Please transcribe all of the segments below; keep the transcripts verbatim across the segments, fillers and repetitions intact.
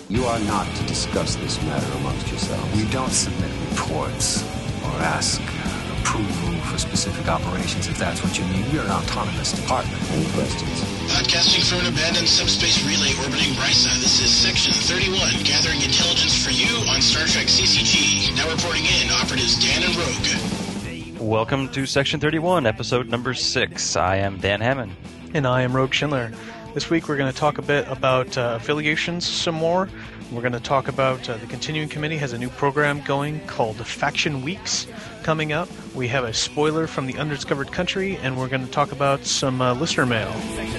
You are not to discuss this matter amongst yourselves. We don't submit reports or ask approval for specific operations if that's what you mean. We're an autonomous department. Any questions? Podcasting from an abandoned subspace relay orbiting Risa, this is Section thirty-one, gathering intelligence for you on Star Trek C C G. Now reporting in, operatives Dan and Rogue. Welcome to Section thirty-one, episode number six. I am Dan Hammond. And I am Rogue Schindler. This week we're going to talk a bit about uh, affiliations some more. We're going to talk about uh, the Continuing Committee has a new program going called Faction Weeks coming up. We have a spoiler from the Undiscovered Country, and we're going to talk about some uh, listener mail.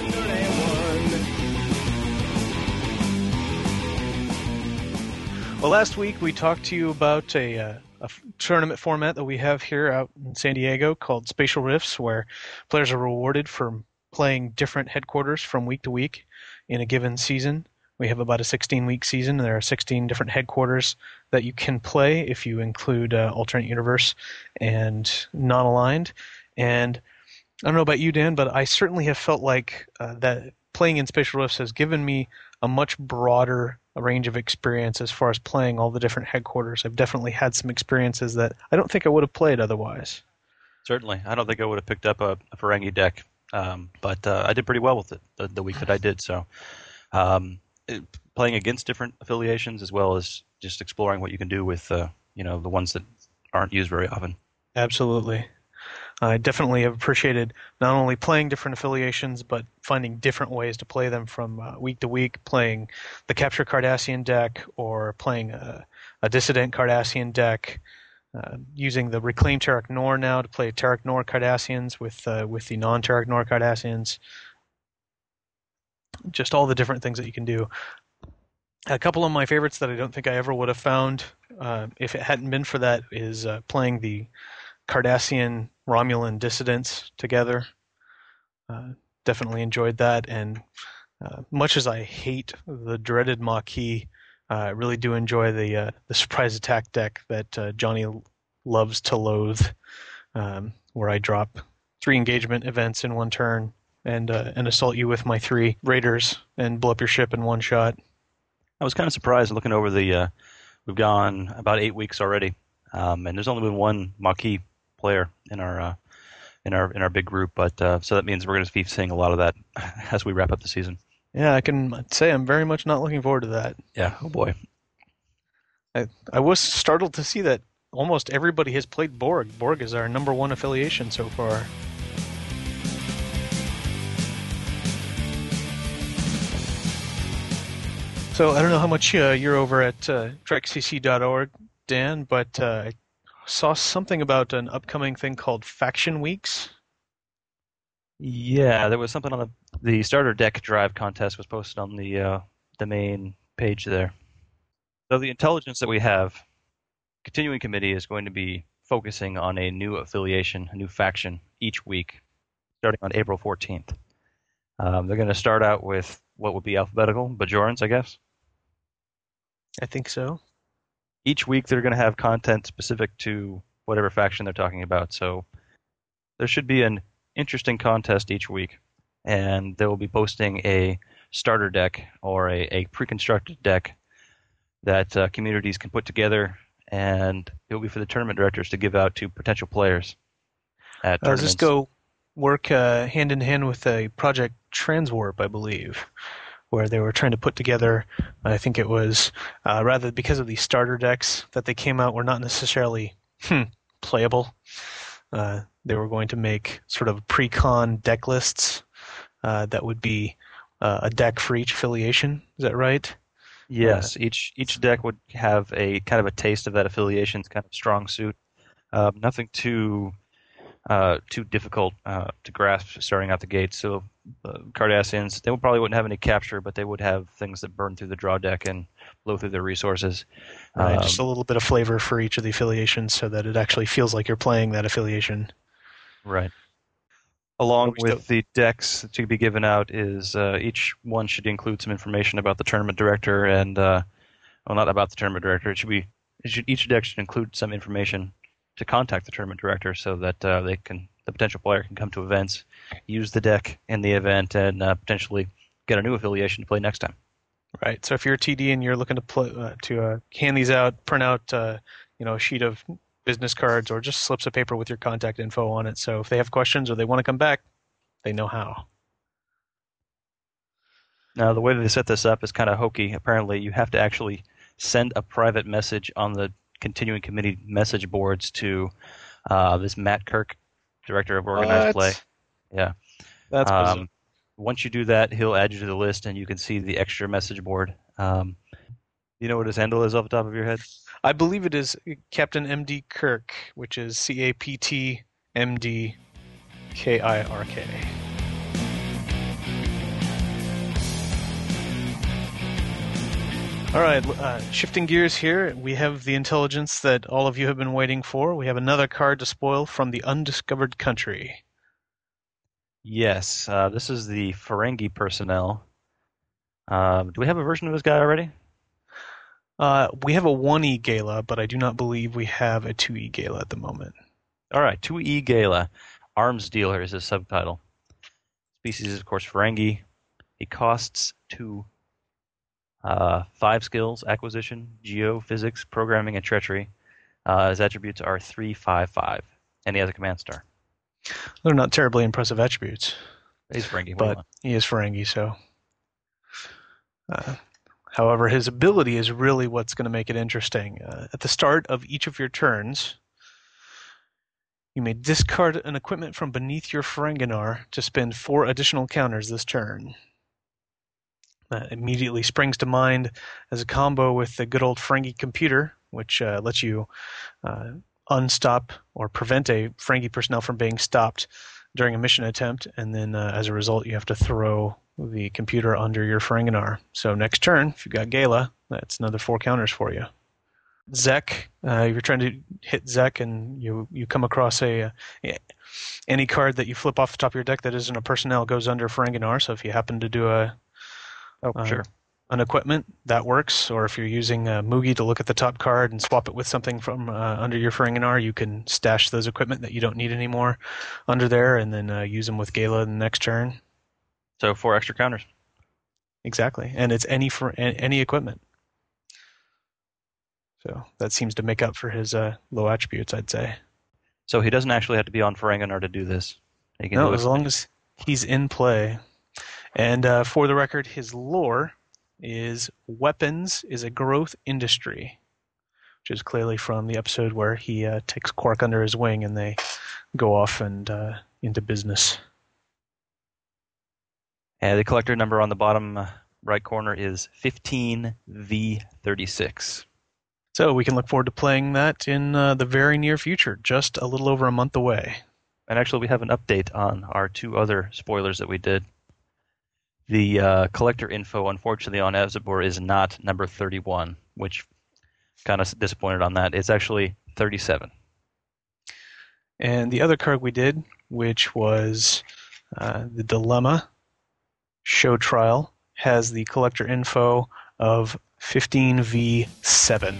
Well, last week we talked to you about a, uh, a f- tournament format that we have here out in San Diego called Spatial Rifts, where players are rewarded for playing different headquarters from week to week in a given season. We have about a sixteen-week season, and there are sixteen different headquarters that you can play if you include uh, alternate universe and non-aligned. And I don't know about you, Dan, but I certainly have felt like uh, that playing in Spatial Rifts has given me a much broader range of experience as far as playing all the different headquarters. I've definitely had some experiences that I don't think I would have played otherwise. Certainly. I don't think I would have picked up a, a Ferengi deck, um, but uh, I did pretty well with it the, the week that I did. So um, it, playing against different affiliations as well as just exploring what you can do with uh, you know the ones that aren't used very often. Absolutely. I definitely have appreciated not only playing different affiliations, but finding different ways to play them from uh, week to week, playing the Capture Cardassian deck or playing a, a Dissident Cardassian deck, uh, using the Reclaim Terok Nor now to play Terok Nor Cardassians with, uh, with the non-Terok Nor Cardassians. Just all the different things that you can do. A couple of my favorites that I don't think I ever would have found uh, if it hadn't been for that is uh, playing the Cardassian Romulan dissidents together. Uh, definitely enjoyed that, and uh, much as I hate the dreaded Maquis, uh, I really do enjoy the uh, the surprise attack deck that uh, Johnny loves to loathe, um, where I drop three engagement events in one turn and uh, and assault you with my three raiders and blow up your ship in one shot. I was kind of surprised looking over the. Uh, we've gone about eight weeks already, um, and there's only been one Maquis player in our uh, in our in our big group, but uh, so that means we're going to be seeing a lot of that as we wrap up the season. Yeah, I can say I'm very much not looking forward to that. Yeah, oh boy. I I was startled to see that almost everybody has played Borg. Borg is our number one affiliation so far. So I don't know how much uh, you're over at uh, trek c c dot org, Dan, but uh, I saw something about an upcoming thing called Faction Weeks. Yeah, there was something on the the starter deck drive contest was posted on the uh, the main page there. So the intelligence that we have, Continuing Committee is going to be focusing on a new affiliation, a new faction each week, starting on April fourteenth. Um, they're going to start out with what would be alphabetical, Bajorans, I guess. I think so. Each week they're going to have content specific to whatever faction they're talking about. So there should be an interesting contest each week, and they will be posting a starter deck or a, a pre-constructed deck that uh, communities can put together, and it will be for the tournament directors to give out to potential players at uh, tournaments. Does this go work uh, hand in hand with a Project Transwarp, I believe, where they were trying to put together, I think it was, uh, rather because of the starter decks that they came out were not necessarily hmm, playable. Uh, they were going to make sort of pre-con deck lists uh, that would be uh, a deck for each affiliation. Is that right? Yes, Uh, each each deck would have a kind of a taste of that affiliation's kind of strong suit. Uh, nothing too uh, too difficult uh, to grasp starting out the gate. So uh, Cardassians, they would probably wouldn't have any capture, but they would have things that burn through the draw deck and blow through their resources. Right, Um, just a little bit of flavor for each of the affiliations so that it actually feels like you're playing that affiliation. Right. Along Which with the decks to be given out is uh, each one should include some information about the tournament director and, uh, well, not about the tournament director. It should be it should, each deck should include some information to contact the tournament director so that uh, they can the potential player can come to events, use the deck in the event, and uh, potentially get a new affiliation to play next time. Right. So if you're a T D and you're looking to pl- uh, to uh, hand these out, print out, uh, you know, a sheet of business cards or just slips of paper with your contact info on it. So if they have questions or they want to come back, they know how. Now, the way that they set this up is kind of hokey. Apparently, you have to actually send a private message on the continuing committee message boards to uh, this Matt Kirk, director of organized What? play. Yeah. That's bizarre. Um, once you do that, he'll add you to the list, and you can see the extra message board. Um, you know what his handle is off the top of your head? I believe it is Captain M D Kirk, which is C A P T M D K I R K. All right, uh, shifting gears here, we have the intelligence that all of you have been waiting for. We have another card to spoil from the Undiscovered Country. Yes, uh, this is the Ferengi personnel. Um, do we have a version of this guy already? Uh, we have a one E Gala, but I do not believe we have a two E Gala at the moment. All right, two E Gala. Arms Dealer is his subtitle. Species is, of course, Ferengi. He costs two. Uh, five skills: acquisition, geophysics, programming, and treachery. Uh, his attributes are three, five, five, and he has a command star. They're not terribly impressive attributes. He's Ferengi, but he is Ferengi, so. Uh, however, his ability is really what's going to make it interesting. Uh, at the start of each of your turns, you may discard an equipment from beneath your Ferenginar to spend four additional counters this turn. That immediately springs to mind as a combo with the good old Ferengi computer, which uh, lets you uh, unstop or prevent a Ferengi personnel from being stopped during a mission attempt, and then uh, as a result, you have to throw the computer under your Ferenginar. So next turn, if you've got Gala, that's another four counters for you. Zek, uh, if you're trying to hit Zek and you you come across a, a any card that you flip off the top of your deck that isn't a personnel goes under Ferenginar. So if you happen to do a Oh, uh, sure. an equipment, that works. Or if you're using uh, Mugi to look at the top card and swap it with something from uh, under your Ferenginar, you can stash those equipment that you don't need anymore under there and then uh, use them with Gala in the next turn. So four extra counters. Exactly. And it's any for any equipment. So that seems to make up for his uh, low attributes, I'd say. So he doesn't actually have to be on Ferenginar to do this. He can No, do as it. long as he's in play. And uh, for the record, his lore is weapons is a growth industry, which is clearly from the episode where he uh, takes Quark under his wing and they go off and uh, into business. And the collector number on the bottom uh, right corner is fifteen V thirty-six. So we can look forward to playing that in uh, the very near future, just a little over a month away. And actually, we have an update on our two other spoilers that we did. The uh, collector info, unfortunately, on Azabur is not number thirty-one, which kind of disappointed on that. It's actually thirty-seven. And the other card we did, which was uh, the Dilemma Show Trial, has the collector info of fifteen V seven.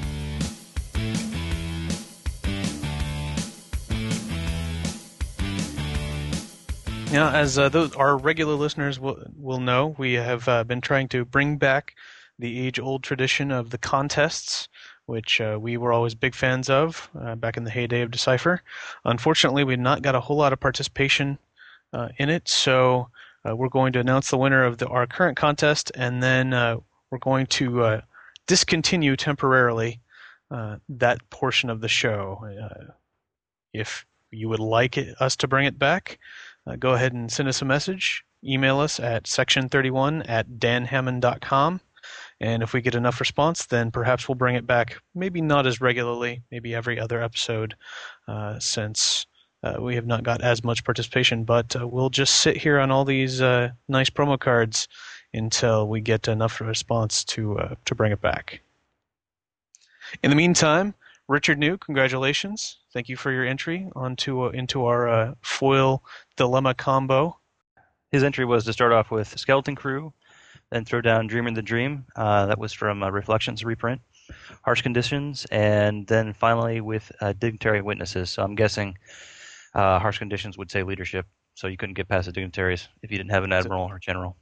Now, as uh, those our regular listeners will will know, we have uh, been trying to bring back the age-old tradition of the contests, which uh, we were always big fans of uh, back in the heyday of Decipher. Unfortunately, we've not got a whole lot of participation uh, in it, so uh, we're going to announce the winner of the, our current contest, and then uh, we're going to uh, discontinue temporarily uh, that portion of the show. Uh, if you would like it, us to bring it back, uh, go ahead and send us a message. Email us at section thirty-one at danhammond dot com. And if we get enough response, then perhaps we'll bring it back. Maybe not as regularly, maybe every other episode, uh, since uh, we have not got as much participation. But uh, we'll just sit here on all these uh, nice promo cards until we get enough response to uh, to bring it back. In the meantime, Richard New, congratulations! Thank you for your entry onto uh, into our uh, foil dilemma combo. His entry was to start off with Skeleton Crew, then throw down Dreaming the Dream. Uh, that was from uh, Reflections reprint. Harsh Conditions, and then finally with uh, Dignitary Witnesses. So I'm guessing uh, Harsh Conditions would say Leadership, so you couldn't get past the Dignitaries if you didn't have an Admiral or General.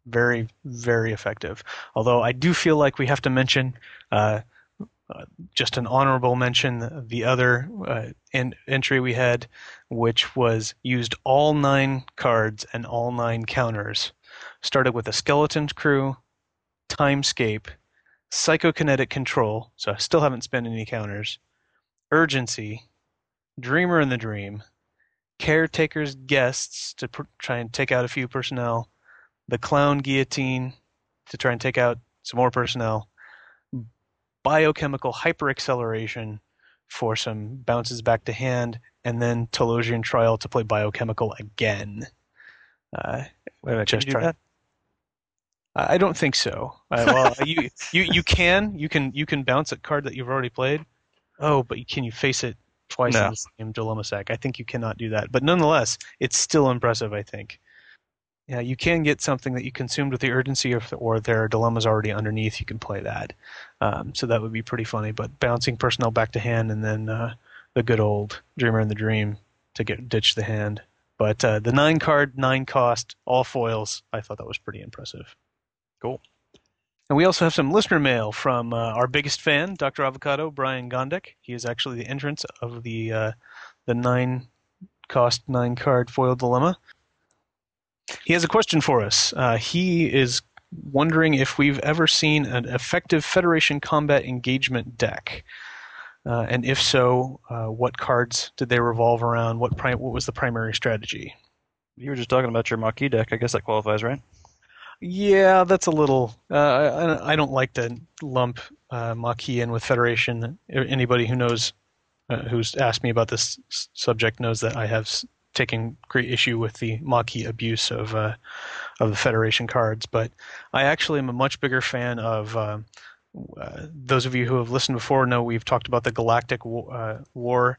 Very, very effective. Although I do feel like we have to mention, uh, uh, just an honorable mention, the other uh, en- entry we had, which was used all nine cards and all nine counters. Started with a Skeleton Crew, Timescape, Psychokinetic Control, so I still haven't spent any counters, Urgency, Dreamer in the Dream, Caretaker's Guests to pr- try and take out a few personnel, the Clown Guillotine to try and take out some more personnel, Biochemical Hyperacceleration for some bounces back to hand, and then Telosian Trial to play Biochemical again. Uh, Wait a minute, just did you do try- that? I don't think so. Uh, well, you, you you can you can you can bounce a card that you've already played. Oh, but can you face it twice No. in the same dilemma sack? I think you cannot do that. But nonetheless, it's still impressive, I think. Yeah, you can get something that you consumed with the urgency, or, or there are dilemmas already underneath. You can play that, um, so that would be pretty funny. But bouncing personnel back to hand, and then uh, the good old Dreamer in the Dream to get ditch the hand. But uh, the nine card, nine cost, all foils. I thought that was pretty impressive. Cool. And we also have some listener mail from uh, our biggest fan, Doctor Avocado, Brian Gondek. He is actually the entrance of the uh, the nine cost, nine card foil dilemma. He has a question for us. Uh, he is wondering if we've ever seen an effective Federation combat engagement deck. Uh, and if so, uh, what cards did they revolve around? What pri- what was the primary strategy? You were just talking about your Maquis deck. I guess that qualifies, right? Yeah, that's a little... Uh, I, I don't like to lump uh, Maquis in with Federation. Anybody who knows, uh, who's asked me about this s- subject knows that I have s- taken great issue with the Maquis abuse of uh, of the Federation cards. But I actually am a much bigger fan of... Uh, uh, those of you who have listened before know we've talked about the Galactic War, uh, War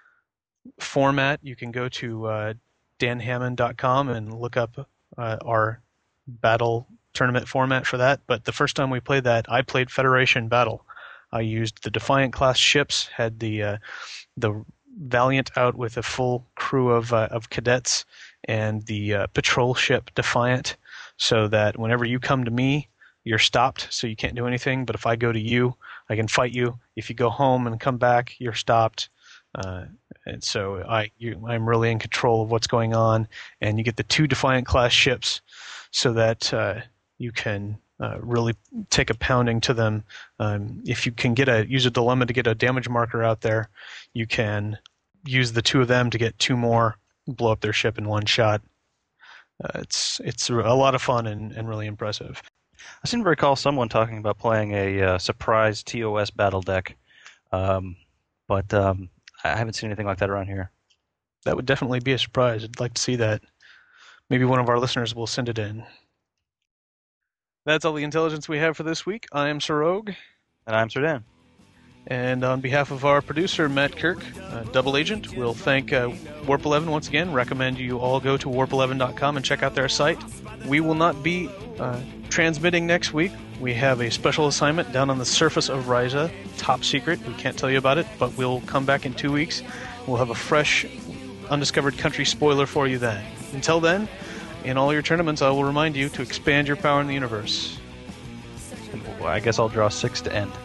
format. You can go to uh, dan hammond dot com and look up uh, our battle tournament format for that. But the first time we played that, I played Federation Battle. I used the Defiant class ships, had the uh, the Valiant out with a full crew of uh, of cadets, and the uh, patrol ship Defiant, so that whenever you come to me, you're stopped, so you can't do anything. But if I go to you, I can fight you. If you go home and come back, you're stopped. Uh, and so I, you, I'm really in control of what's going on. And you get the two Defiant class ships, so that uh, you can uh, really take a pounding to them. Um, if you can get a use a dilemma to get a damage marker out there, you can use the two of them to get two more, blow up their ship in one shot. Uh, it's it's a lot of fun and, and really impressive. I seem to recall someone talking about playing a uh, surprise T O S battle deck, um, but um, I haven't seen anything like that around here. That would definitely be a surprise. I'd like to see that. Maybe one of our listeners will send it in. That's all the intelligence we have for this week. I am Sir Rogue. And I'm Sir Dan. And on behalf of our producer, Matt Kirk, uh, Double Agent, we'll thank uh, Warp eleven once again. Recommend you all go to warp eleven dot com and check out their site. We will not be uh, transmitting next week. We have a special assignment down on the surface of Ryza, top secret. We can't tell you about it, but we'll come back in two weeks. We'll have a fresh, undiscovered country spoiler for you then. Until then, in all your tournaments, I will remind you to expand your power in the universe. Well, I guess I'll draw six to end.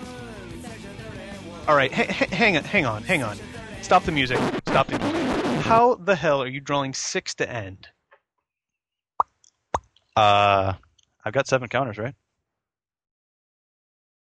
All right, h- h- hang on, hang on, hang on. Stop the music. Stop the music. How the hell are you drawing six to end? Uh, I've got seven counters, right?